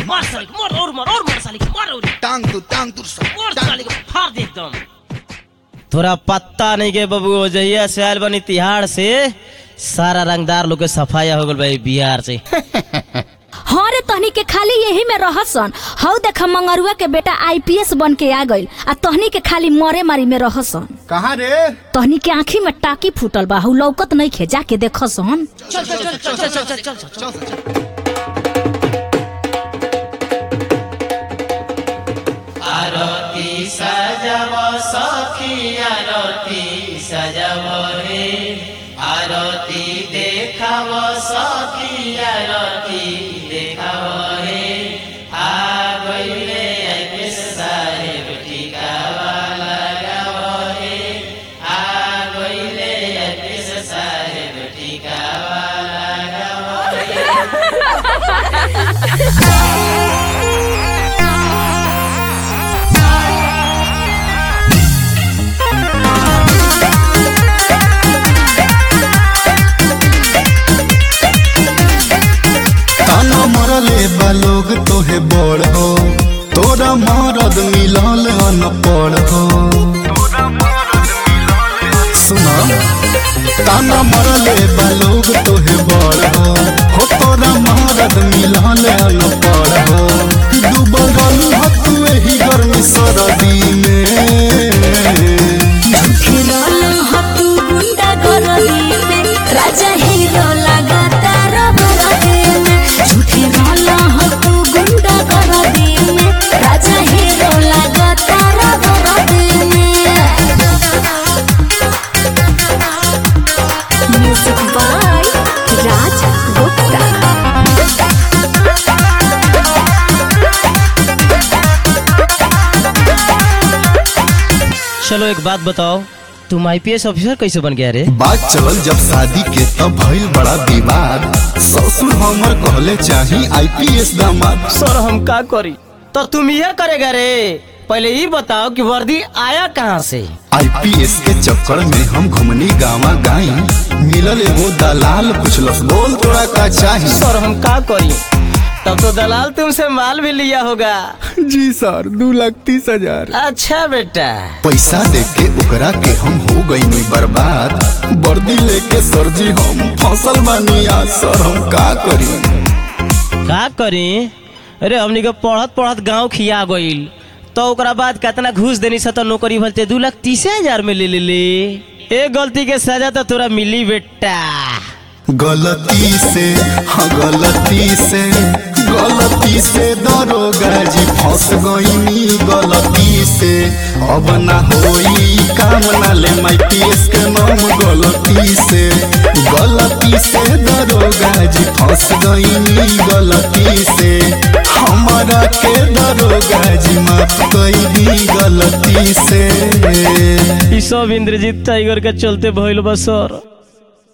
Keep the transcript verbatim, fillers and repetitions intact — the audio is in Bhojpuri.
मार साले को, मार और मार और मार साले को, मार और टांग तू टांग तू मार साले को, फाड़ दे एकदम। थोड़ा पत्ता नहीं के बबू, जहिया से आयल बनी तिहाड़ से सारा रंगदार लोग के सफाया हो गल भाई बिहार से। हाँ रे, तहनी के खाली यही में रहसन। हऊ देख मंगरुआ के बेटा आईपीएस बन के आ गइल, आ तहनी के खाली मरे मारी में रहसन। कहाँ रे? तहनी के आँखी में टाकी फूटल बा, हऊ लौकत नहीं खे, जाके देखसन। चल चल चल चल चल चल चल चल चल। आरती सजाव सखी आरती सजाव रे, आरती देखाव सखी आरती देखाव रे, आ गइले आईपीएस साहेब टिकावा लगाव रे, आ गइले आईपीएस साहेब टिकावा लगाव रे। मरले बालोग तोहे बड़ हो, तोरा मरद मिलल अनपढ़ हो। सुना ताना मरले बालोग तोहे बड़ हो, हो तोरा मरद मिलल अनपढ़ हो। डूबल रहलू ह तू एही गर्मी सरदी में, राजा हीरो लगाता रबरदी में, झूठी रोला हो तू गुंडा गरदी में, राजा हीरो लगाता रबरदी में। Music by Raj Gupta. चलो एक बात बताओ, तुम आईपीएस ऑफिसर कैसे बन गया रे? बात चलल जब शादी के तब भइल बड़ा विवाद, ससुर हमर कहले चाही आईपीएस दामाद। सर हम का करी? तो तुम ये करेगा रे, पहले ये बताओ कि वर्दी आया कहाँ से? आईपीएस के चक्कर में हम घुमनी गावा गाई, मिलल एगो दलाल पुछलस बोल तोरा का चाही। सर हम का करी? तब तो दलाल तुमसे माल भी लिया होगा। जी सर, दो लाख तीस हजार। अच्छा बेटा, पैसा दे के ओकरा के हम हो गई बर्बाद, वर्दी लेके सर जी हम फसल बनिया। सर हम का करी? का करी? अरे हमनी के पढ़त पढ़त गाँव खिया गईल, तो ओकरा बाद कितना घूस देनी सा तो नौकरी भलते दो लाख तीस हजार में ले ले ले। एक गलती के सजा तो तोरा मिली बेटा। गलती से हाँ गलती से गलती से दरोगा जी फंस गईनी, गलती से अब ना होई काम ना ले आईपीएस के नाम। गलती से गलती से दरोगा जी फंस गईनी, गलती से हमारा के दरोगा जी माफ कई दी गलती से। ई सब इंद्रजीत टाइगर के चलते भइल बा सर।